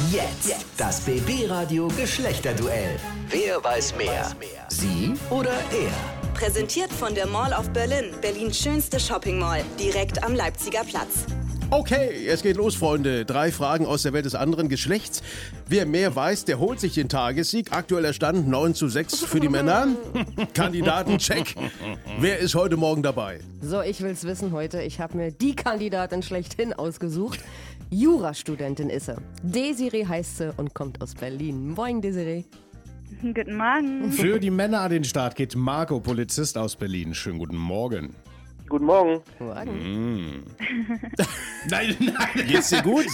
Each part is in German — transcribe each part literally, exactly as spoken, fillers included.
Jetzt das B B-Radio Geschlechterduell. Wer weiß mehr? Sie oder er? Präsentiert von der Mall of Berlin, Berlins schönste Shopping Mall, direkt am Leipziger Platz. Okay, es geht los, Freunde. Drei Fragen aus der Welt des anderen Geschlechts. Wer mehr weiß, der holt sich den Tagessieg. Aktueller Stand neun zu sechs für die Männer. Kandidaten, check. Wer ist heute Morgen dabei? So, ich will's wissen heute. Ich habe mir die Kandidatin schlechthin ausgesucht. Jurastudentin ist sie. Desiree heißt sie und kommt aus Berlin. Moin, Desiree. Guten Morgen. Für die Männer an den Start geht Marco, Polizist aus Berlin. Schönen guten Morgen. Guten Morgen. Morgen. Mm. Nein, nein. Geht's dir gut?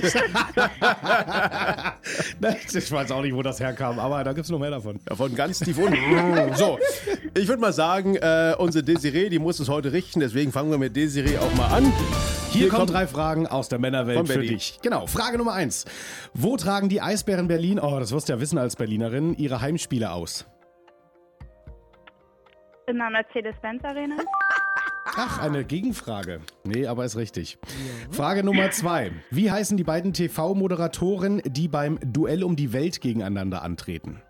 Nein, ich weiß auch nicht, wo das herkam, aber da gibt's noch mehr davon. Ja, von ganz tief unten. So, ich würde mal sagen, äh, unsere Desiree, die muss es heute richten. Deswegen fangen wir mit Desiree auch mal an. Hier, Hier kommen kommt drei Fragen aus der Männerwelt von für Berlin. dich. Genau, Frage Nummer eins. Wo tragen die Eisbären Berlin, oh, das wirst du ja wissen als Berlinerin, ihre Heimspiele aus? In der Mercedes-Benz-Arena. Ach, eine Gegenfrage. Nee, aber ist richtig. Frage Nummer zwei. Wie heißen die beiden T V-Moderatoren, die beim Duell um die Welt gegeneinander antreten?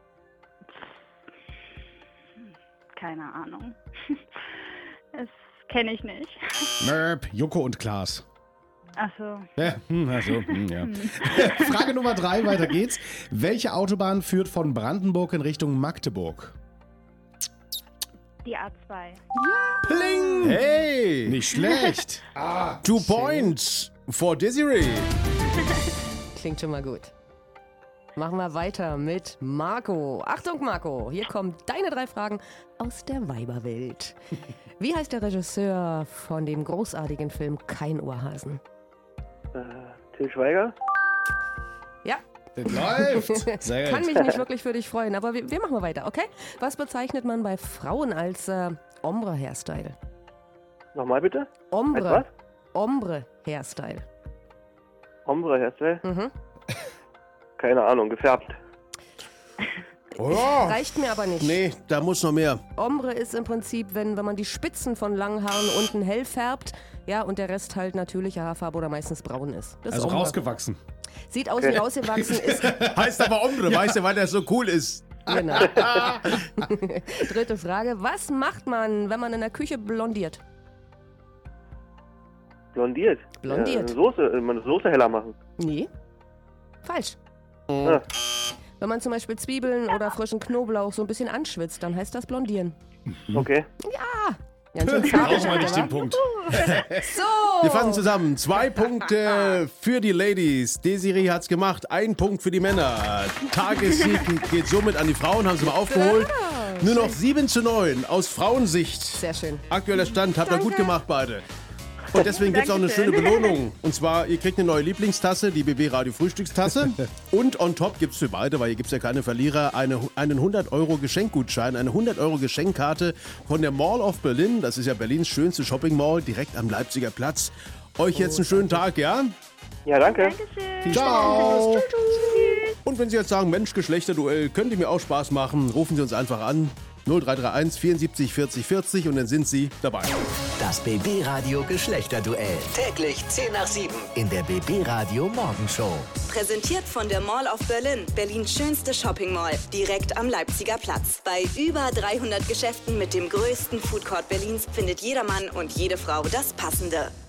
Keine Ahnung. Das kenne ich nicht. Merp, Joko und Klaas. Ach so. Ja, hm, also, hm, ja. Frage Nummer drei, weiter geht's. Welche Autobahn führt von Brandenburg in Richtung Magdeburg? Die A zwei. Pling! Hey! Nicht schlecht. Ah, Two points for Desiree. Klingt schon mal gut. Machen wir weiter mit Marco. Achtung, Marco, hier kommen deine drei Fragen aus der Weiberwelt. Wie heißt der Regisseur von dem großartigen Film Kein Ohrhasen? Äh, Til Schweiger? Ja, Das läuft. Sehr kann gut. mich nicht wirklich für dich freuen, aber wir, wir machen mal weiter, okay? Was bezeichnet man bei Frauen als äh, Ombre-Hairstyle? Nochmal bitte? Ombre. Als Ombre-Hairstyle. Ombre Hairstyle? Mhm. Keine Ahnung, gefärbt. Oh, Reicht mir aber nicht. nee, da muss noch mehr. Ombre ist im Prinzip, wenn, wenn man die Spitzen von langen Haaren unten hell färbt, ja, und der Rest halt natürliche Haarfarbe oder meistens braun ist. Das Also ist Ombre. rausgewachsen. Sieht aus wie rausgewachsen, ist Heißt aber Ombre, weißt du, weil der so cool ist. genau. Dritte Frage, was macht man, wenn man in der Küche blondiert? Blondiert. Blondiert. Ja, Soße, äh, man Soße heller machen. Nee, falsch. Ah, Wenn man zum Beispiel Zwiebeln oder frischen Knoblauch so ein bisschen anschwitzt, dann heißt das blondieren. okay. Ganz schön zart, Brauchen wir nicht den Punkt. So! Wir fassen zusammen. Zwei Punkte für die Ladies. Desiree hat's gemacht. Ein Punkt für die Männer. Tagessieg geht somit an die Frauen. Haben sie mal aufgeholt. Nur noch sieben zu neun aus Frauensicht. Sehr schön. Aktueller Stand. Habt ihr gut gemacht, beide. Und deswegen gibt es auch eine schöne Belohnung. Und zwar, ihr kriegt eine neue Lieblingstasse, die B B-Radio Frühstückstasse. Und on top gibt es für beide, weil hier gibt es ja keine Verlierer, eine, einen hundert Euro Geschenkgutschein, eine hundert Euro Geschenkkarte von der Mall of Berlin. Das ist ja Berlins schönste Shopping Mall, direkt am Leipziger Platz. Euch jetzt einen schönen Tag, ja? Ja, danke. Dankeschön. Ciao! Und wenn Sie jetzt sagen, Mensch, Geschlechterduell, könnte mir auch Spaß machen, rufen Sie uns einfach an. null drei drei eins vierundsiebzig vierzig vierzig und dann sind Sie dabei. Das B B-Radio Geschlechterduell. Täglich zehn nach sieben in der B B-Radio Morgenshow. Präsentiert von der Mall of Berlin, Berlins schönste Shopping Mall, direkt am Leipziger Platz. Bei über dreihundert Geschäften mit dem größten Foodcourt Berlins findet jeder Mann und jede Frau das Passende.